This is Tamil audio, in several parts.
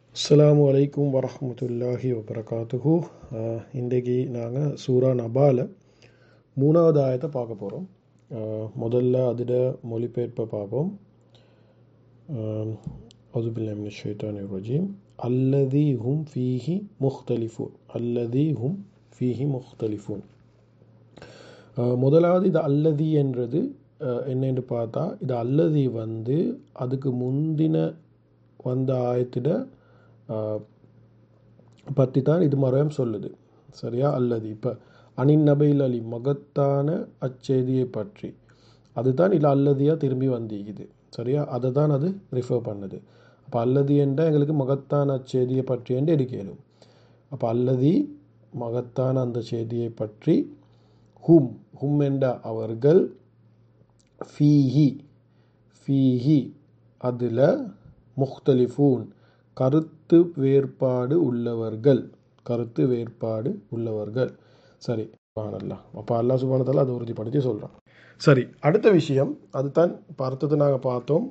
அஸ்ஸலாமு அலைக்கும் வரஹ்மத்துல்லாஹி வபரகாத்துஹு. இன்றைக்கி நாங்கள் சூரா நபால 3வது ஆயத்தை பார்க்க போகிறோம். முதல்ல அதோட மொழிபெயர்ப்பை பார்ப்போம். அவுதுபில்லாஹி மினஷ் ஷைத்தானிர் ரஜீம். அல்லதி ஹும் ஃபீஹி முஹ்தலிஃபூன். அல்லதி ஹும் ஃபீஹி முஹ்தலிஃபூன். முதலாவது இது அல்லதி என்றது என்னென்று பார்த்தா, இது அல்லதி அதுக்கு முந்தின வந்த ஆயத்திட பற்றி தான் இது மறுபடியும் சொல்லுது. சரியா? அல்லது இப்போ அனின் நபைல் அலி மகத்தான அச்செய்தியை பற்றி அதுதான் இல்லை அல்லதியாக திரும்பி வந்திக்குது. சரியா? அதை தான் அது ரிஃபர் பண்ணுது. அப்போ அல்லதி என்றால் எங்களுக்கு மகத்தான அச்செய்தியை பற்றி என்று எடுக்கலும். அப்போ அல்லதி மகத்தான அந்த செய்தியை பற்றி ஹும் ஹும் என்ற அவர்கள் ஃபீஹி ஃபீஹி அதில் முஹ்தலிஃபூன் கருத்து வேறுபாடு உள்ளவர்கள். சரி, சுப்ஹானல்லாஹ். அப்போ அல்லாஹ் சுப்ஹானஹு வ தஆலா அதை உறுதிப்படுத்தி சொல்கிறான். சரி, அடுத்த விஷயம் அதுதான் பார்த்தது நாங்கள் பார்த்தோம்.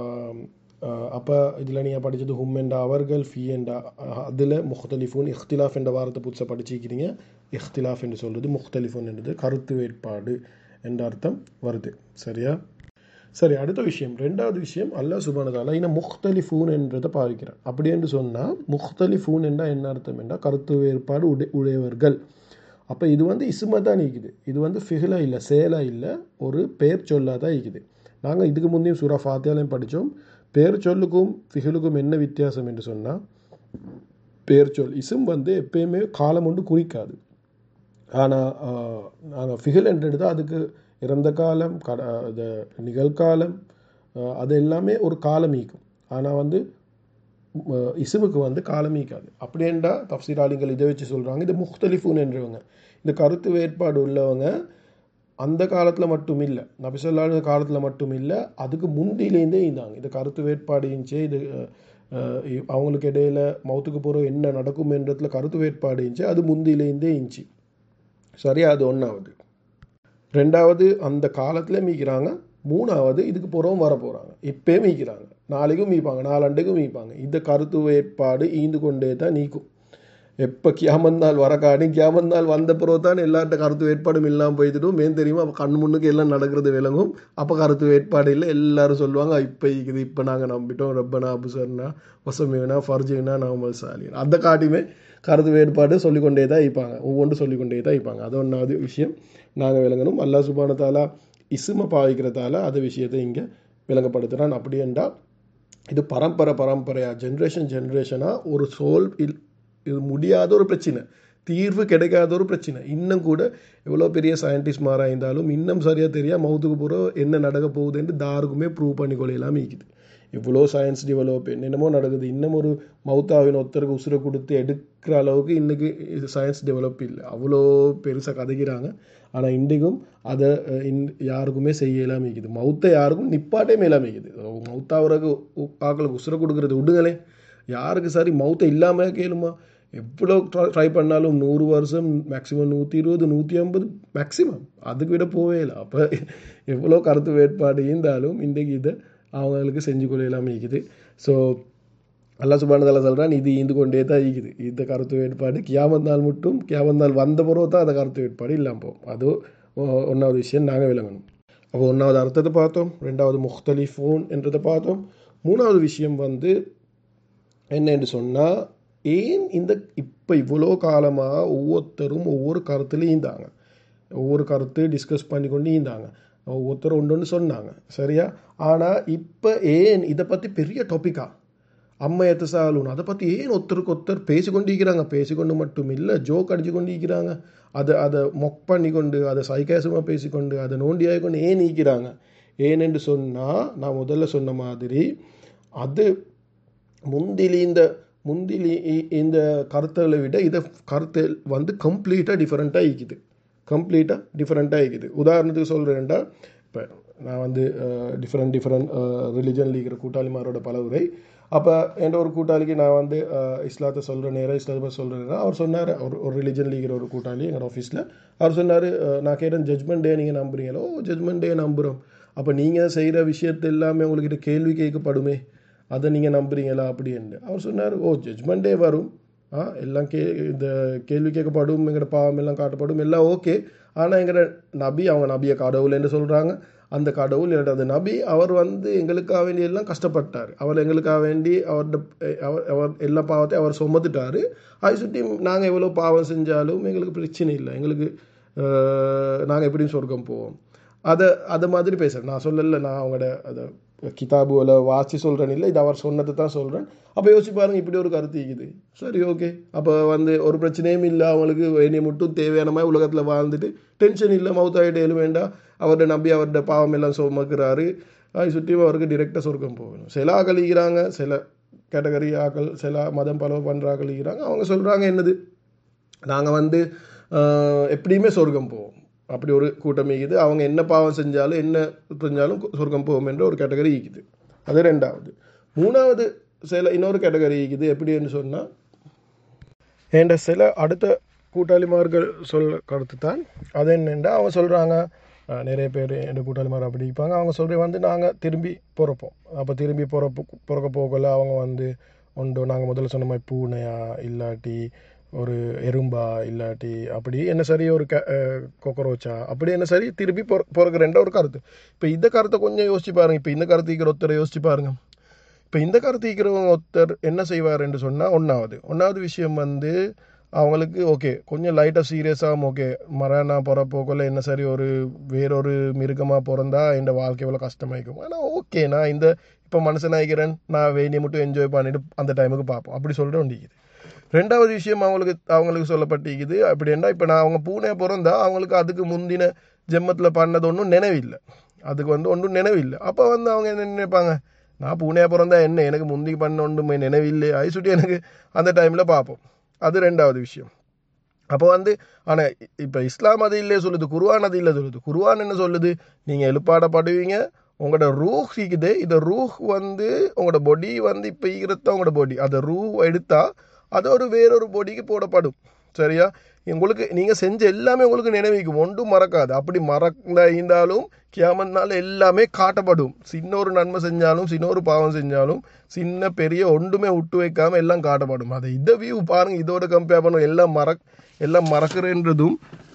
அப்போ இதில் நீங்கள் படித்தது ஹும் என்ற அவர்கள், ஃபீ என்ற அதில் முஹ்தலிஃபூன், இஹ்திலாஃப் என்ற வாரத்தை புதுசாக படிச்சிருக்கிறீங்க. இஹ்திலாஃப் என்று சொல்கிறது, முஹ்தலிஃபூன் என்றது கருத்து வேறுபாடு என்ற அர்த்தம் வருது. சரியா? சரி, அடுத்த விஷயம், ரெண்டாவது விஷயம், அல்லாஹ் சுப்ஹானஹு வ தஆலா இன்னும் முஹ்தலிஃபூன் என்றதை பாவிக்கிறான். அப்படி என்று சொன்னால் முஹ்தலிஃபூன் என்றால் என்ன அர்த்தம் என்றால் கருத்து வேறுபாடு உடையவர்கள். அப்போ இது இஸ்ம தான் இருக்குது. இது ஃபிஹ்லா இல்லை, செயலா இல்லை, ஒரு பெயர் சொல்லா தான் இருக்குது. நாங்கள் இதுக்கு முந்தையும் சூரா ஃபாத்தியாலையும் படித்தோம். பெயர் சொல்லுக்கும் ஃபிஹ்லுக்கும் என்ன வித்தியாசம் என்று சொன்னால், பெயர் சொல் இஸ்ம் எப்பயுமே காலம் ஒன்று குறிக்காது. ஆனால் நாங்கள் ஃபிஹ்ல் என்று எடுத்தால் அதுக்கு இறந்த காலம், நிகழ்காலம், அது எல்லாமே ஒரு காலம் ஈக்கும். ஆனால் இசுமுக்கு காலம் ஈக்காது. அப்படின்றா தஃப்சீராளிகள் இதை வச்சு சொல்கிறாங்க, இது முஹ்தலிஃபூன் என்றவங்க, இந்த கருத்து வேறுபாடு உள்ளவங்க அந்த காலத்தில் மட்டும் இல்லை, நபி ஸல்லல்லாஹு அலைஹி வஸல்லம் காலத்தில் மட்டும் இல்லை, அதுக்கு முந்திலேருந்தே இருந்தாங்க. இந்த கருத்து வேறுபாடு இருந்துச்சு. இது அவங்களுக்கு இடையில மௌத்துக்கு போகிற என்ன நடக்கும் என்றதுல கருத்து வேறுபாடு இருந்துச்சு. அது முந்திலேருந்தே இருந்துச்சு. சரியா? அது ஒன்றாவது. ரெண்டாவது, அந்த காலத்தில் மீக்கிறாங்க. மூணாவது, இதுக்கு புறவும் வர போகிறாங்க. இப்போயே மீக்கிறாங்க, நாளைக்கும் மீப்பாங்க, நாலண்டைக்கும் மீப்பாங்க. இந்த கருத்து வேறுபாடு ஈந்து கொண்டே தான் நீக்கும். எப்போ கியாமத் நாள் வரக்காடி, கியாமத் நாள் வந்த பிறகு தான் எல்லார்ட்ட கருத்து வேறுபாடும் இல்லாமல் போயிட்டுடும். ஏன் தெரியுமா? அப்போ கண் முன்னுக்கு எல்லாம் நடக்கிறது விளங்கும். அப்போ கருத்து வேறுபாடு இல்லை, எல்லாரும் சொல்லுவாங்க இப்போ இருக்குது, இப்போ நாங்கள் நம்பிட்டோம், ரப்பனா அபுசர்னா வசமினா ஃபர்ஜினா நவமல் சாலின். அந்த காட்டியுமே கருத்து வேறுபாடு சொல்லிக்கொண்டே தான் இருப்பாங்க, ஒவ்வொன்றும் சொல்லிக்கொண்டே தான் இருப்பாங்க. அது ஒன்றாவது விஷயம் நாங்கள் விளங்கணும். அல்லாஹ் சுப்ஹானஹு வ தஆலா இஸ்ம பாவிக்கிறதால அந்த விஷயத்தை இங்கே விளங்கப்படுத்துகிறான். அப்படி என்றால் இது பரம்பரையாக ஜென்ரேஷனாக ஒரு இது முடியாத ஒரு பிரச்சனை, தீர்வு கிடைக்காத ஒரு பிரச்சனை. இன்னும் கூட எவ்வளோ பெரிய சயின்டிஸ்ட் மாறாக இருந்தாலும் இன்னும் சரியாக தெரியாது மௌத்துக்கு போகிற என்ன நடக்க போகுதுன்னு தாருக்குமே ப்ரூவ் பண்ணிக்கொள்ளலாம் இருக்குது. இவ்வளோ சயின்ஸ் டெவலப் என்னென்னமோ நடக்குது. இன்னும் ஒரு மௌத்தாவின் ஒருத்தருக்கு உசுரை கொடுத்து எடுக்கிற அளவுக்கு இன்றைக்கி சயின்ஸ் டெவலப் இல்லை. அவ்வளோ பெருசாக கதைக்கிறாங்க. ஆனால் இன்றைக்கும் அதை யாருக்குமே செய்யலாம் இருக்குது. மௌத்தை யாருக்கும் நிப்பாட்டே மேலாம் இருக்குது. மௌத்தாவதுக்கு ஆக்களுக்கு உசுரை கொடுக்குறது விடுங்களே, யாருக்கு சரி மௌத்தை இல்லாமல் கேளுமா? எவ்வளோ ட்ரை பண்ணாலும் 100 வருஷம், மேக்ஸிமம் 120, 150 மேக்ஸிமம், அதுக்கு விட போவே இல்லை. அப்போ எவ்வளோ கருத்து வேறுபாடு இருந்தாலும் இன்றைக்கு இதை அவங்களுக்கு செஞ்சு கொள்ளலாமல் இருக்குது. ஸோ அல்லாஹ் சுப்ஹானஹு வ தஆலா சொல்கிறான், இது ஈந்து கொண்டே தான் இருக்குது. இந்த கருத்து வேறுபாடு கியாமத் நாள் மட்டும், கியாமத் நாள் வந்த பிறகு தான் அந்த கருத்து வேறுபாடு இல்லாமல் போகும். அது ஒன்றாவது விஷயம் நாங்கள் விளங்கணும். அப்போ ஒன்றாவது அர்த்தத்தை பார்த்தோம், ரெண்டாவது முஹ்தலிஃபூன் என்றதை பார்த்தோம். மூணாவது விஷயம் என்னென்று சொன்னால், ஏன் இப்போ இவ்வளோ காலமாக ஒவ்வொருத்தரும் ஒவ்வொரு கருத்துலேயும் இருந்தாங்க, ஒவ்வொரு கருத்து டிஸ்கஸ் பண்ணி கொண்டு இருந்தாங்க, ஒவ்வொருத்தரும் ஒன்று சொன்னாங்க. சரியா? ஆனால் இப்போ ஏன் இதை பற்றி பெரிய டாப்பிக்காக அம்மையத்தை சாலூன் அதை பற்றி ஏன் ஒருத்தருக்கு ஒருத்தர் பேசிக்கொண்டிருக்கிறாங்க? பேசிக்கொண்டு மட்டும் இல்லை, ஜோக் அடிச்சு கொண்டு இருக்கிறாங்க. அதை மொக் பண்ணி கொண்டு, அதை சைக்காசமாக பேசிக்கொண்டு, அதை நோண்டியாக கொண்டு ஏன் நீக்கிறாங்க? ஏனென்று சொன்னால், நான் முதல்ல சொன்ன மாதிரி அது முந்திலி இந்த கருத்துகளை விட இதை கருத்து கம்ப்ளீட்டாக டிஃப்ரெண்ட்டாக இருக்குது. உதாரணத்துக்கு சொல்கிறேன்டா, இப்போ நான் டிஃப்ரெண்ட் ரிலிஜனில் இருக்கிற கூட்டாளிமாரோட பலவுரை. அப்போ என்ற ஒரு கூட்டாளிக்கு நான் இஸ்லாத்தை சொல்கிற நேரம், இஸ்லாத்தை சொல்கிற நேரம் அவர் சொன்னார், ஒரு ரிலிஜனில் இருக்கிற ஒரு கூட்டாளி எங்கள் ஆஃபீஸில் அவர் சொன்னார், நான் கேட்டேன் ஜட்மெண்ட் டே நீங்கள் நம்புறீங்களோ? ஜட்மெண்ட் டே நம்புகிறோம். அப்போ நீங்கள் செய்கிற விஷயத்தை எல்லாமே உங்கள்கிட்ட கேள்வி கேட்கப்படுமே, அதை நீங்கள் நம்புறீங்களா அப்படின்னு அவர் சொன்னார், ஓ ஜட்ஜ்மெண்ட்டே வரும், எல்லாம் இந்த கேள்வி கேட்கப்படும், எங்களோட பாவம் எல்லாம் காட்டப்படும், எல்லாம் ஓகே. ஆனால் எங்களோட நபி, அவங்க நபியை கடவுள் என்று சொல்கிறாங்க, அந்த கடவுள் என்னோட நபி அவர் எங்களுக்காக வேண்டி எல்லாம் கஷ்டப்பட்டார், அவர் எங்களுக்காக வேண்டி அவர் எல்லா பாவத்தையும் அவர் சுமத்துட்டார். அதை சுற்றி நாங்கள் எவ்வளோ பாவம் செஞ்சாலும் எங்களுக்கு பிரச்சனை இல்லை, எங்களுக்கு நாங்கள் எப்படியும் சொர்க்கம் போவோம். அதை மாதிரி பேசுகிறேன், நான் சொல்லலை, நான் அவங்களோட அதை கிதாபுவில் வாசி சொல்கிறேன் இல்லை, இது அவர் சொன்னதை தான் சொல்கிறேன். அப்போ யோசிச்சு பாருங்கள், இப்படி ஒரு கருத்து இருக்குது. சரி ஓகே, அப்போ ஒரு பிரச்சனையும் இல்லை, அவங்களுக்கு வேண்டிய மட்டும் தேவையான மாதிரி உலகத்தில் வாழ்ந்துட்டு டென்ஷன் இல்லை, மவுத்தாயிட்டு எழு வேண்டாம், அவர்கிட்ட நம்பி அவர்கிட்ட பாவம் எல்லாம் சுமக்கிறாரு, அதை சுற்றி அவருக்கு டிரெக்டாக சொர்க்கம் போகணும். சில ஆக்கள் இருக்கிறாங்க, சில கேட்டகரி ஆக்கள், சில மதம் பலவை பண்ணுற ஆக்கள் இருக்கிறாங்க, அவங்க சொல்கிறாங்க என்னது, நாங்கள் எப்படியுமே சொர்க்கம் போவோம். அப்படி ஒரு கூட்டம் இருக்குது, அவங்க என்ன பாவம் செஞ்சாலும் என்ன செஞ்சாலும் சொர்க்கம் போகும் என்ற ஒரு கேட்டகரி இருக்குது. அது ரெண்டாவது. மூணாவது இன்னொரு கேட்டகரி இருக்குது, எப்படின்னு சொன்னால், என்ற சில அடுத்த கூட்டாளிமார்கள் கருத்து தான். அது என்னென்னா, அவங்க சொல்கிறாங்க, நிறைய பேர் என் கூட்டாளிமார் அப்படி இருப்பாங்க, அவங்க சொல்கிற நாங்கள் திரும்பி பிறப்போம். அப்போ திரும்பி பிறக்க போகல அவங்க உண்டு, நாங்கள் முதல்ல சொன்ன மாதிரி பூனையா இல்லாட்டி ஒரு எறும்பா இல்லாட்டி அப்படி என்ன சரி ஒரு கொக்கரோச்சா அப்படி என்ன சரி திருப்பி பிறகுறேன்ற ஒரு கருத்து. இப்போ இந்த கருத்தை கொஞ்சம் யோசிச்சு பாருங்கள். இப்போ இந்த கருத்து இருக்கிற ஒருத்தரை யோசிச்சு பாருங்கள். இப்போ இந்த கருத்து இருக்கிறவங்க ஒருத்தர் என்ன செய்வார் என்று சொன்னால், ஒன்றாவது விஷயம் அவங்களுக்கு ஓகே கொஞ்சம் லைட்டாக சீரியஸாகவும் ஓகே மரணா பிறப்போக்குள்ள என்ன சரி ஒரு வேறொரு மிருகமாக பிறந்தா இந்த வாழ்க்கை எவ்வளோ கஷ்டமாயிக்கும். ஆனால் ஓகே நான் இப்போ மனுஷனாகிறேன், நான் வேண்டிய மட்டும் என்ஜாய் பண்ணிட்டு அந்த டைமுக்கு பார்ப்போம் அப்படி சொல்லிட்டு வேண்டியது. ரெண்டாவது விஷயம் அவங்களுக்கு சொல்லப்பட்டிருக்குது. அப்படின்னா இப்போ அவங்க பூனை பிறந்தா அவங்களுக்கு அதுக்கு முந்தின ஜென்மத்தில் பண்ணது ஒன்றும் நினைவில்லை, அதுக்கு ஒன்றும் நினைவில்லை. அப்போ அவங்க என்ன நினைப்பாங்க, நான் பூனையாக பிறந்தா என்ன, எனக்கு முந்தி பண்ண ஒன்றுமே நினைவில்லை, அது சுட்டி எனக்கு அந்த டைமில் பார்ப்போம். அது ரெண்டாவது விஷயம். அப்போ ஆனால் இப்போ இஸ்லாம் அது இல்லையே சொல்லுது, குர்ஆன் அது இல்லை சொல்லுது. குர்ஆன் என்ன சொல்லுது, நீங்கள் எழுப்பாடப்படுவீங்க, உங்களோட ரூஹ் இருக்குது, இந்த ரூஹ் உங்களோட பொடி இப்போ ஈரத்தான் உங்களோட பொடி, அந்த ரூஹ் எடுத்தால் அது ஒரு வேறொரு பொடிக்கு போடப்படும். சரியா, உங்களுக்கு நீங்கள் செஞ்ச எல்லாமே உங்களுக்கு நினைவிக்கும், ஒன்றும் மறக்காது. அப்படி இருந்தாலும் கியாமத்னால எல்லாமே காட்டப்படும். சின்ன ஒரு நன்மை செஞ்சாலும் சின்ன ஒரு பாவம் செஞ்சாலும் சின்ன பெரிய ஒன்றுமே விட்டு வைக்காமல் எல்லாம் காட்டப்படும். அதை இதை வியூ பாருங்கள், இதோட கம்பேர் பண்ணும், எல்லாம் மறக்கிறன்றதும்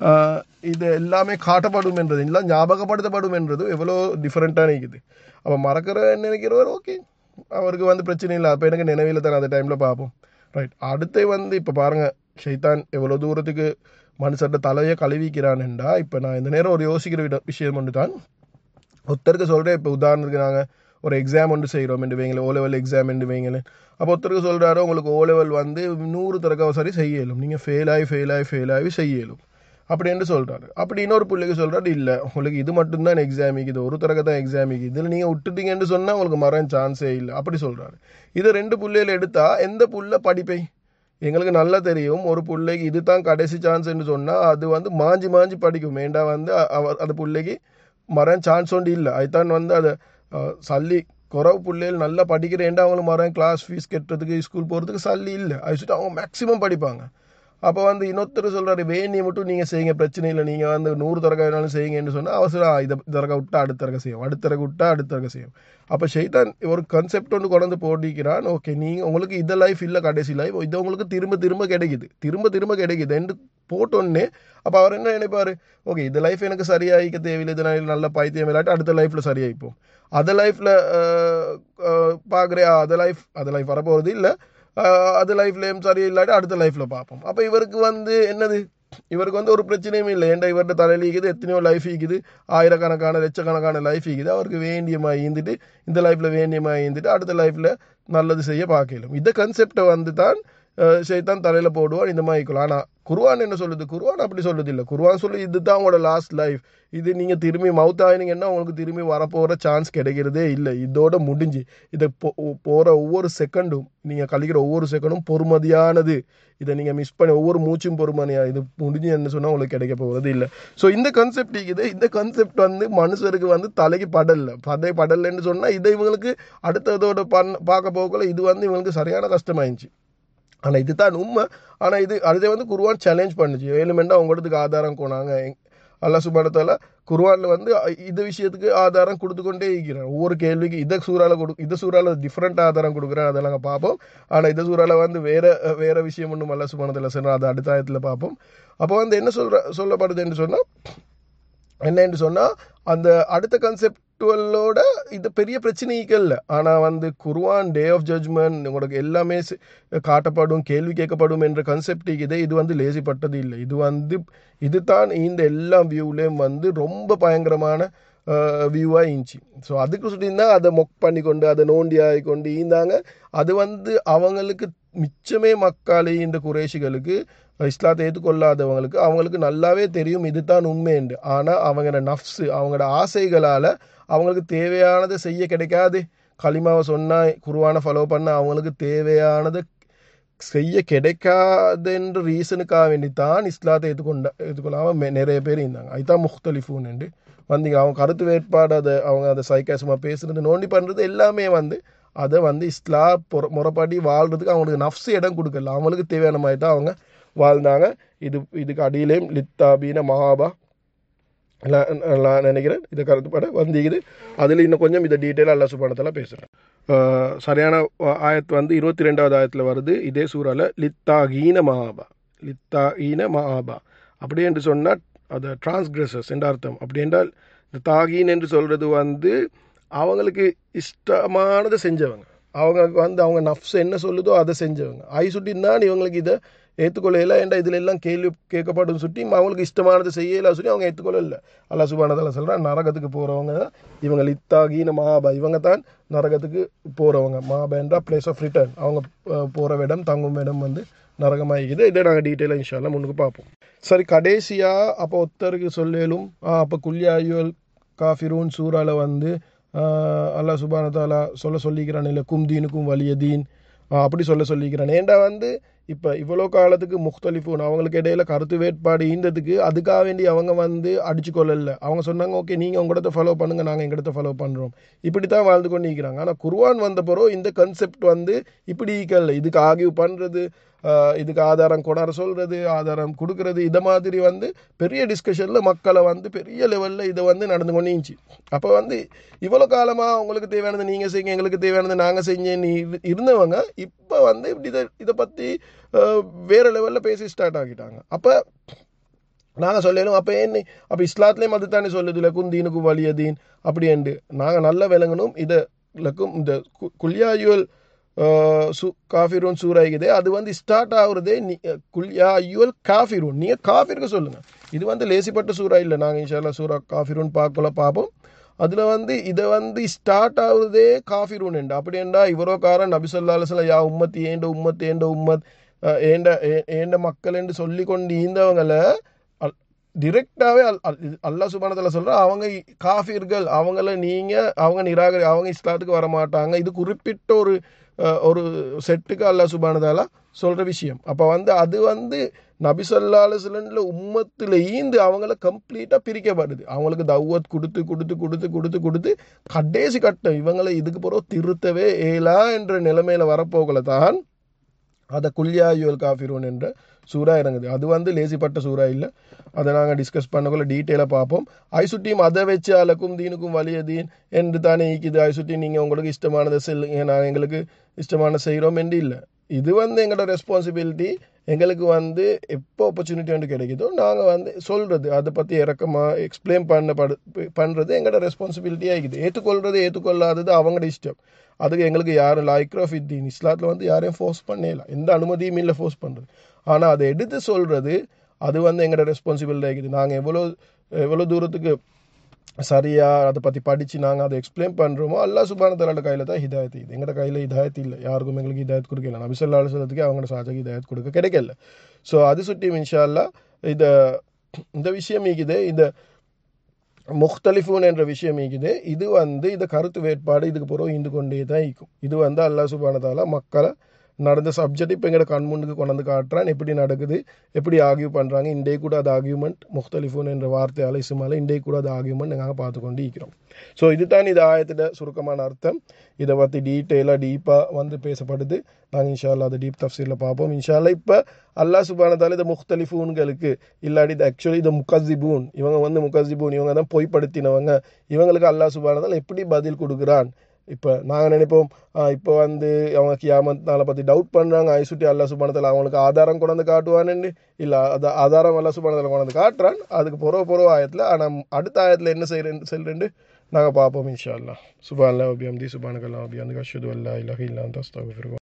இது எல்லாமே காட்டப்படும் என்றது, எல்லாம் ஞாபகப்படுத்தப்படும் என்றதும் எவ்வளோ டிஃப்ரெண்ட்டாக நிற்குது. அப்போ மறக்கிற நினைக்கிறவர் ஓகே, அவருக்கு பிரச்சனை இல்லை, அப்போ எனக்கு நினைவில் தானே அந்த டைமில் பார்ப்போம். ரைட். அடுத்து இப்போ பாருங்கள், ஷைத்தான் எவ்வளோ தூரத்துக்கு மனுஷர்கிட்ட தலையை கழுவிக்கிறான்டா. இப்போ நான் இந்த நேரம் ஒரு யோசிக்கிற விஷயம் ஒன்று தான். ஒருத்தருக்கு சொல்கிறேன், இப்போ உதாரணத்துக்கு நாங்கள் ஒரு எக்ஸாம் ஒன்று செய்கிறோம் என்று வைங்களேன், ஓலெவல் எக்ஸாம் என்று வைங்களேன். அப்போ ஒருத்தருக்கு சொல்கிறாரோ உங்களுக்கு ஓலெவல் 100 தடவை சரி செய்யலும், நீங்கள் ஃபெயிலாகி செய்யலும் அப்படின்னு சொல்கிறாரு. அப்படி இன்னொரு பிள்ளைக்கு சொல்கிறாரு, இல்லை உங்களுக்கு இது மட்டும்தான் எக்ஸாம் இருக்குது, ஒரு தடவை தான் எக்ஸாம் இருக்குது, இதில் நீங்கள் விட்டுட்டீங்கன்னு சொன்னால் உங்களுக்கு மரம் சான்ஸே இல்லை அப்படி சொல்கிறாரு. இதை 2 பிள்ளைகள் எடுத்தால் எந்த புள்ள படிப்பை, எங்களுக்கு நல்லா தெரியும் ஒரு பிள்ளைக்கு இது தான் கடைசி சான்ஸ்ன்னு சொன்னால் அது மாஞ்சி படிக்கும். ஏண்டா அந்த பிள்ளைக்கு மரம் சான்ஸ் ஒன்று இல்லை, அதுதான் அதை சல்லி குறவு பிள்ளைகள் நல்லா படிக்கிறேன்டா அவங்களுக்கு மரம் கிளாஸ் ஃபீஸ் கட்டுறதுக்கு ஸ்கூல் போகிறதுக்கு சல்லி இல்லை, அது சொல்லிட்டு அவங்க மேக்ஸிமம் படிப்பாங்க. அப்போ இன்னொருத்தர் சொல்கிறாரு, வேணியை மட்டும் நீங்கள் செய்யுங்க பிரச்சனை இல்லை, நீங்கள் 100 தரகானாலும் செய்யுங்கன்னு சொன்னால் அவசரம் இதை தரகா விட்டா அடுத்த தரகை செய்யும், அடுத்த தரகை விட்டா அடுத்த தரகை செய்யும். அப்போ ஷைத்தான் ஒரு கான்செப்ட் ஒன்று கொண்டு போட்டிக்கிறான். ஓகே நீங்கள் உங்களுக்கு இந்த லைஃப் இல்லை கடைசி லைஃப், இது உங்களுக்கு திரும்ப கிடைக்குது என்று போட்டோன்னே அப்போ அவர் என்ன நினைப்பார், ஓகே இந்த லைஃப் எனக்கு சரியாகிக்க தேவையில்லை, இதனால் நல்ல பைத்தியம் இல்லாட்டி அடுத்த லைஃப்பில் சரியாயிப்போம், அதை லைஃப்பில் பார்க்குறேன், அதை லைஃப் வரப்போகிறது இல்லை, அது லைஃப்லேயும் சரி இல்லாட்டி அடுத்த லைஃப்பில் பார்ப்போம். அப்போ இவருக்கு என்னது, இவருக்கு ஒரு பிரச்சனையும் இல்லை, ஏன்டா இவர்கிட்ட தலையில் இருக்குது, எத்தனையோ லைஃப் இருக்குது, ஆயிரக்கணக்கான லட்சக்கணக்கான லைஃப் இருக்குது, அவருக்கு வேண்டியமாக ஈந்துட்டு இந்த லைஃப்பில் வேண்டியமாக ஈந்துட்டு அடுத்த லைஃப்பில் நல்லது செய்ய பார்க்கலாம். இந்த கன்செப்டை தான் ஷைத்தான் தலையில் போடுவான், இந்த மாதிரி இருக்கலாம். ஆனால் குர்ஆன் என்ன சொல்லுது, குர்ஆன் அப்படி சொல்லுது இல்லை. குர்ஆன் சொல்லி இதுதான் உங்களோட லாஸ்ட் லைஃப், இது நீங்கள் திரும்பி மவுத் ஆகினீங்கன்னா உங்களுக்கு திரும்பி வரப்போகிற சான்ஸ் கிடைக்கிறதே இல்லை, இதோட முடிஞ்சு. இதை போகிற ஒவ்வொரு செகண்டும் நீங்கள் கழிக்கிற ஒவ்வொரு செகண்டும் பொறுமதியானது, இதை நீங்கள் மிஸ் பண்ணி ஒவ்வொரு மூச்சும் பொறுமதியாக, இது முடிஞ்சு என்ன சொன்னால் உங்களுக்கு கிடைக்க போகிறது இல்லை. ஸோ இந்த கான்செப்ட் இருக்குது. இந்த கான்செப்ட் மனுஷருக்கு தலைக்கு படலைன்னு சொன்னால் இதை இவங்களுக்கு அடுத்ததோட பார்க்க போகல இது இவங்களுக்கு சரியான கஷ்டமாயிடுச்சு. ஆனால் இது தான் உண்மை. ஆனால் அதே குர்ஆன் சேலஞ்ச் பண்ணுச்சு, வேணுமெண்டா உங்களதுக்கு ஆதாரம் கொண்டாங்க, அல்லாஹ் சுப்ஹானஹு வ தஆலா குர்ஆன்ல வந்து இந்த விஷயத்துக்கு ஆதாரம் கொடுத்து கொண்டே இருக்கிறார். ஒவ்வொரு கேள்விக்கு இந்த சூறால டிஃப்ரெண்ட் ஆதாரம் கொடுக்குறேன், அதெல்லாம் நாங்கள் பார்ப்போம். ஆனால் இந்த சூறால வந்து வேற விஷயம் ஒன்றும் அல்லாஹ் சுப்ஹானஹு வ தஆலா சொன்னார், அதை அடுத்த ஆயத்தில் பார்ப்போம். அப்போ வந்து என்ன சொல்லப்படுது என்று சொன்னால் என்னன்னு சொன்னால் அந்த அடுத்த கன்செப்டுவலோட இது பெரிய பிரச்சனைகள் இல்லை. ஆனால் வந்து குர்ஆன் டே ஆஃப் ஜட்ஜ்மெண்ட் உங்களுக்கு எல்லாமே காட்டப்படும், கேள்வி கேட்கப்படும் என்ற கன்செப்ட் இது வந்து லேசிப்பட்டது இல்லை. இது தான் இந்த எல்லா வியூலேயும் வந்து ரொம்ப பயங்கரமான வியூவாக இருந்துச்சு. ஸோ அதுக்கு சொல்லியிருந்தா அதை பண்ணிக்கொண்டு அதை நோண்டி ஆகிக்கொண்டு இருந்தாங்க. அது வந்து அவங்களுக்கு மிச்சமே மக்காலே இந்த குறைஷிகளுக்கு இஸ்லாத்தை ஏற்றுக்கொள்ளாதவங்களுக்கு அவங்களுக்கு நல்லாவே தெரியும் இதுதான் உண்மைண்டு. ஆனால் அவங்களோட நஃப்ஸு அவங்களோட ஆசைகளால் அவங்களுக்கு தேவையானதை செய்ய கிடைக்காது. கலிமாவை சொன்னால் குர்ஆனை ஃபாலோ பண்ண அவங்களுக்கு தேவையானதை செய்ய கிடைக்காதுன்ற ரீசனுக்காக வேண்டித்தான் இஸ்லாத்தை ஏற்றுக்கொள்ளாமல் நிறைய பேர் இருந்தாங்க. அதுதான் முஹ்தலிஃபூன்னு வந்தீங்க. அவங்க கருத்து வேட்பாடு அவங்க அதை சைக்காசமாக பேசுறது நோண்டி பண்ணுறது எல்லாமே வந்து அதை வந்து முறைப்படி வாழ்கிறதுக்கு அவங்களுக்கு நஃப்ஸு இடம் கொடுக்கல. அவங்களுக்கு தேவையான மாதிரி தான் அவங்க வாழ்ந்தாங்க. இதுக்கு அடியிலேயும் லித்தாபீன மஹாபா நான் நினைக்கிறேன் இதை கருத்துப்பட வந்திக்குது. அதில் இன்னும் கொஞ்சம் இதை டீட்டெயிலாக அல்லாஹ் சுப்ஹானஹு வ தஆலா பேசுகிறேன். சரியான ஆயத்து வந்து 22வது ஆயத்தில் வருது இதே சூறால லித்தாகீன மஹாபா அப்படி என்று சொன்னால் அது டிரான்ஸ்கிரஸர்ஸ் என்ற அர்த்தம். அப்படி என்றால் இந்த தாகீன் என்று சொல்கிறது வந்து அவங்களுக்கு இஷ்டமானதை செஞ்சவங்க, அவங்களுக்கு வந்து அவங்க நஃப்ஸ் என்ன சொல்லுதோ அதை செஞ்சவங்க. சுட்டின்னு இவங்களுக்கு இதை ஏற்றுக்கொள்ளல என்ற இதில் எல்லாம் கேள்வி கேட்கப்படும் சுட்டி அவங்களுக்கு இஷ்டமானது செய்யலாம் சொல்லி அவங்க ஏற்றுக்கொள்ளல. அல்லாஹ் சுப்ஹானஹு வ தஆலா சொல்கிறான் நரகத்துக்கு போகிறவங்க தான் இவங்க லித்தாகீன மஹாபா, இவங்க தான் நரகத்துக்கு போகிறவங்க. மஹாபா என்றால் பிளேஸ் ஆஃப் ரிட்டர்ன், அவங்க போகிற இடம் தங்கும் இடம் வந்து நரகமாகிக்குது. இதை நாங்கள் டீட்டெயிலாக இன்ஷா அல்லாஹ் முன்னுக்கு பார்ப்போம். சரி, கடைசியாக அப்போ ஒருத்தருக்கு சொல்லும் அப்போ குல்யா அய்யுல் காஃபிரூன் சூறால வந்து அல்லாஹ் சுப்ஹானஹு வ தஆலா சொல்லிக்கிறான் இல்லை தீனுக்கும் வலிய தீன் அப்படி சொல்லிக்கிறான். ஏண்டா வந்து இப்போ இவ்வளோ காலத்துக்கு முஹ்தலிஃபூன் அவங்களுக்கு இடையில கருத்து வேட்பாடு ஈந்ததுக்கு அதுக்காக வேண்டி அவங்க வந்து அடிச்சு கொள்ளல. அவங்க சொன்னாங்க ஓகே நீங்கள் உங்களோட ஃபாலோ பண்ணுங்கள், நாங்கள் எங்கிட்ட ஃபாலோ பண்ணுறோம், இப்படி தான் வாழ்ந்து கொண்டு இருக்கிறாங்க. ஆனால் குர்ஆன் வந்த பிறகு இந்த கன்செப்ட் வந்து இப்படி இருக்கல. இதுக்கு ஆகிவ் பண்ணுறது, இதுக்கு ஆதாரம் கொண்டாட சொல்கிறது, ஆதாரம் கொடுக்கறது, இதை மாதிரி வந்து பெரிய டிஸ்கஷனில் மக்களை வந்து பெரிய லெவலில் இதை வந்து நடந்து கொண்டு இருந்துச்சு. அப்போ வந்து இவ்வளோ காலமாக உங்களுக்கு தேவையானது நீங்கள் செய்யுங்க, எங்களுக்கு தேவையானது நாங்கள் செஞ்சேன்னு இருந்தவங்க இப்போ வந்து இப்படி இதை பற்றி வேறு லெவலில் பேசி ஸ்டார்ட் ஆகிட்டாங்க. அப்போ நாங்கள் சொல்லலும் அப்போ இஸ்லாத்துலேயும் அது தானே சொல்லுது லக்கும் தீனுக்கும் வலிய தீன் அப்படின்ட்டு நாங்கள் நல்லா விளங்கணும். இதை இந்த குல்யா அய்யுல் காஃபிரூன் சூறா இருக்குது, அது வந்து ஸ்டார்ட் ஆகுறதே குல்யா அய்யுல் காஃபிரூன், நீங்கள் காஃபிருக்கு சொல்லுங்கள். இது வந்து லேசிப்பட்ட சூறா இல்லை. நாங்கள் இன்ஷா அல்லாஹ் சூறா காஃபிரூன் பார்ப்போம். அதில் வந்து இதை வந்து ஸ்டார்ட் ஆகுறதே காஃபிரூன் என்று. அப்படி என்றா இவரோ காரன் நபி ஸல்லல்லாஹு அலைஹி வஸல்லம் யா உம்மத் ஏண்ட உம்மத் ஏண்ட மக்கள் என்று சொல்லி கொண்டு ஈந்தவங்களை டிரெக்டாகவே அல்லாஹ் சுப்ஹானஹு வ தஆலா சொல்கிறா அவங்க காஃபிர்கள், அவங்க அவங்க இஸ்லாத்துக்கு வரமாட்டாங்க. இது குறிப்பிட்ட ஒரு செட்டுக்கு அல்லாஹ் சுப்ஹானஹு வ தஆலா சொல்கிற விஷயம். அப்போ வந்து அது வந்து நபி ஸல்லல்லாஹு அலைஹி வஸல்லம் உம்மத்தில் ஈந்து அவங்கள கம்ப்ளீட்டாக பிரிக்கப்படுது. அவங்களுக்கு தௌவத் கொடுத்து கடைசி கட்டம் இவங்களை இதுக்கு பிறகு திருத்தவே ஏலா என்ற நிலைமையில் வரப்போகல தான் அதை குல்யா அய்யுல் காஃபிரூன் என்ற சூறா இறங்குது. அது வந்து லேசிப்பட்ட சூறா இல்லை. அதை நாங்கள் டிஸ்கஸ் பண்ணக்குள்ள டீட்டெயிலாக பார்ப்போம். ஐசுட்டியும் அதை வச்சு அலக்கும் தீனுக்கும் வலிய தீன் என்று தானே ஈக்குது. ஐசுட்டி நீங்கள் உங்களுக்கு இஷ்டமானதை செல்லுங்க, நாங்கள் எங்களுக்கு இஷ்டமான செய்கிறோம் என்று இல்லை. இது வந்து எங்களோட ரெஸ்பான்சிபிலிட்டி. எங்களுக்கு வந்து எப்போ ஆப்பர்ச்சுனிட்டி வந்து கிடைக்குதோ நாங்கள் வந்து சொல்கிறது, அதை பற்றி இறக்கமாக எக்ஸ்பிளைன் பண்ணுறது எங்களோட ரெஸ்பான்சிபிலிட்டி ஆகிக்குது. ஏற்றுக்கொள்ளாதது அவங்களோட இஷ்டம். அதுக்கு எங்களுக்கு யாரும் லாய்க்ராஃப் இத்தீன் இஸ்லாத்தில் வந்து யாரையும் ஃபோர்ஸ் பண்ணலாம், எந்த அனுமதியும் இல்லை ஃபோர்ஸ் பண்ணுறது. ஆனால் அதை எடுத்து சொல்கிறது அது வந்து எங்களோட ரெஸ்பான்சிபிலிட்டி ஆகிக்குது. நாங்கள் எவ்வளோ தூரத்துக்கு சரியாக அதை பற்றி படித்து நாங்கள் அதை எக்ஸ்பிளைன் பண்ணுறோமோ அல்லாஹ் சுப்ஹானஹு வ தஆலா கையில் தான் ஹிதாயத். இது எங்களோட கையில் ஹிதாயத் இல்லை. யாருக்கும் எங்களுக்கு ஹிதாயத் கொடுக்கல. நபி ஸல்லல்லாஹு அலைஹி வஸல்லத்துக்கு அவங்களோட சாஜாக்கு ஹிதாயத் கொடுக்க கிடைக்கல. ஸோ அது சுட்டி இன்ஷா அல்லாஹ் இந்த விஷயம் இருக்குது, இந்த முஹ்தலிஃபூன் என்ற விஷயம் இருக்குது. இது வந்து இந்த கருத்து வேட்பாடு இதுக்கு பிறகு இந்து கொண்டே தான் இருக்கும். இது வந்து அல்லாஹ் சுப்ஹானஹு வ தஆலா மக்களை நடந்த சப்ஜெக்ட் இப்போ எங்களோட கண் முன்னுக்கு கொண்டு வந்து காட்டுறான், எப்படி நடக்குது, எப்படி ஆர்கியூ பண்ணுறாங்க. இன்றைக்கு கூட அது ஆர்கியூமெண்ட் முக்தலிஃபூன் என்ற வார்த்தையால் இசுமால இன்றைக்கு கூட அது ஆர்கியூமெண்ட் நாங்கள் பார்த்து கொண்டு இருக்கிறோம். ஸோ இதுதான் இது ஆயத்தோட சுருக்கமான அர்த்தம். இதை பற்றி டீப்பாக வந்து பேசப்படுது. நாங்கள் இன்ஷா அல்லாஹ் அதை டீப் தஃப்சீரில் பார்ப்போம் இன்ஷா அல்லாஹ். இப்போ அல்லாஹ் சுப்ஹானஹு வ தஆலா இந்த முக்தலிஃபூன்களுக்கு இல்லாட்டி ஆக்சுவலி இந்த முகஸிபூன், இவங்க முகஸிபூன், இவங்க தான் பொய்ப்படுத்தினவங்க, இவங்களுக்கு அல்லாஹ் சுப்ஹானஹு வ தஆலா எப்படி பதில் கொடுக்குறான். இப்போ நாங்கள் நினைப்போம் இப்போ வந்து அவங்க கியாமத் நாளை பற்றி டவுட் பண்ணுறாங்க, ஐசுட்டி அல்லாஹ் சுப்ஹானஹு வ தஆலா அவங்களுக்கு ஆதாரம் கொண்டு வந்து காட்டுவான்னு. இல்லை, அது ஆதாரம் அல்லாஹ் சுப்ஹானஹு வ தஆலா கொண்டு வந்து காட்டுறான், அதுக்கு புறவு ஆயத்தில். ஆனால் அடுத்த ஆயத்தில் என்ன செல்றேன்னு நாங்கள் பார்ப்போம் இன்ஷா அல்லாஹ். சுப்ஹானல்லாஹி வ பிஹம்திஹி சுப்ஹானக்கல்லாஹு வ பிஹம்திஹி அஷ்ஹது அல்லா இலாஹா இல்லா அன்த அஸ்தக்ஃபிருக்க